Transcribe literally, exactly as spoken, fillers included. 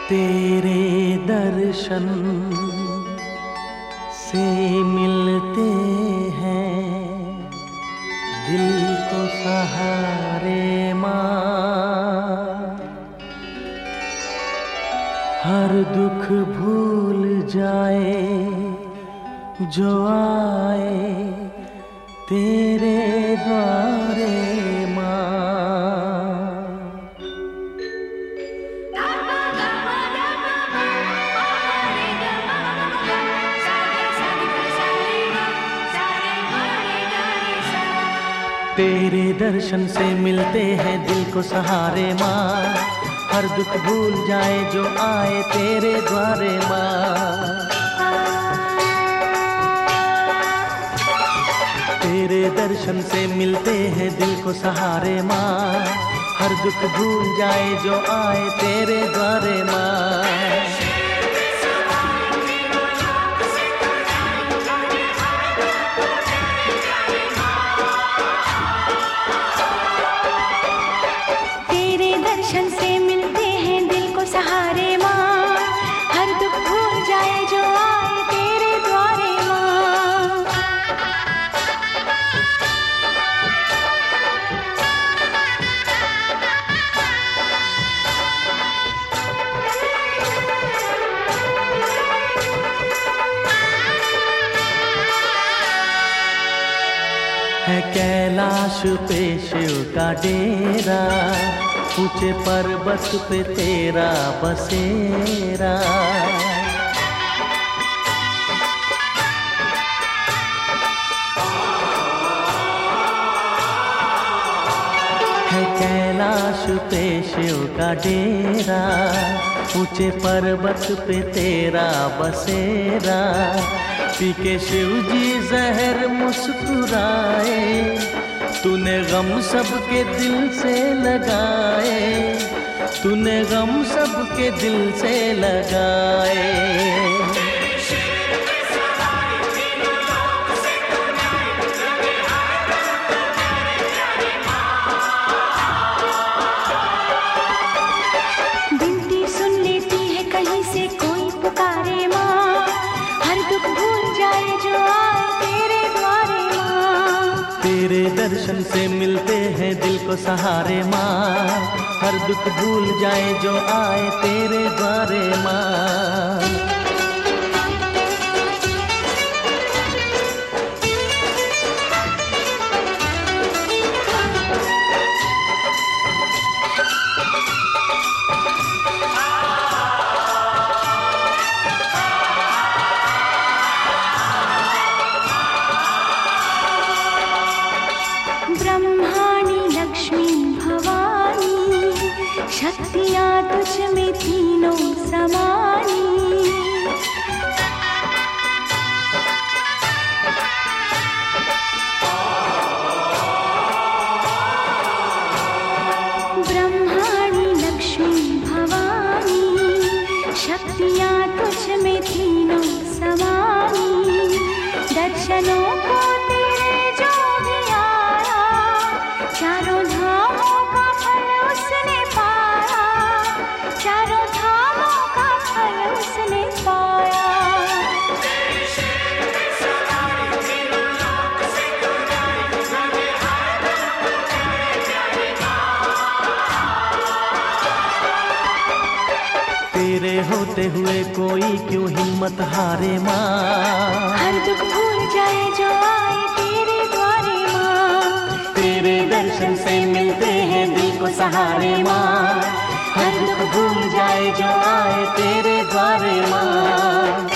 तेरे दर्शन से मिलते हैं दिल को सहारे माँ। हर दुख भूल जाए जो आए तेरे द्वारे माँ। तेरे दर्शन से मिलते हैं दिल को सहारे माँ। हर दुख भूल जाए जो आए तेरे द्वारे माँ। तेरे दर्शन से मिलते हैं दिल को सहारे माँ। हर दुख भूल जाए जो आए तेरे द्वारे माँ। दर्शन से मिलते हैं दिल को सहारे माँ। हर दुख भूल जाए जो आए तेरे द्वारे माँ। है कैलाश पे शिव का डेरा, ऊंचे पर्वत पे तेरा बसेरा। है कैलाश पे शिव का डेरा, ऊंचे पर्वत पे तेरा बसेरा। पी के शिव जी जहर मुस्कुराए, तूने गम सबके दिल से लगाए। तूने गम सबके दिल से लगाए। बिनती सुन लेती है कहीं से कोई पुकारे माँ। हर दुख भूल जाए जो आए तेरे द्वारे माँ। तेरे दर्शन से मिलते हैं दिल को सहारे माँ। हर दुख भूल जाए जो आए तेरे द्वारे माँ। ब्रह्माणी लक्ष्मी भवानी, शक्तियाँ तुझ में तीनों समानी। ब्रह्माणी लक्ष्मी भवानी, शक्तियाँ तुझ में तीनों समानी। दर्शनों को तेरे जो भी आया, चारों धामों का फल उसने पाया। चारों धामों का फल उसने पाया। तेरे होते हुए कोई क्यों हिम्मत हारे माँ। हर दुख भूल जाए जो आए तेरे द्वारे माँ। तेरे दर्शन से मिलते हैं दिल को सहारे माँ। हर दुख भूल जाए जो आए तेरे द्वारे माँ।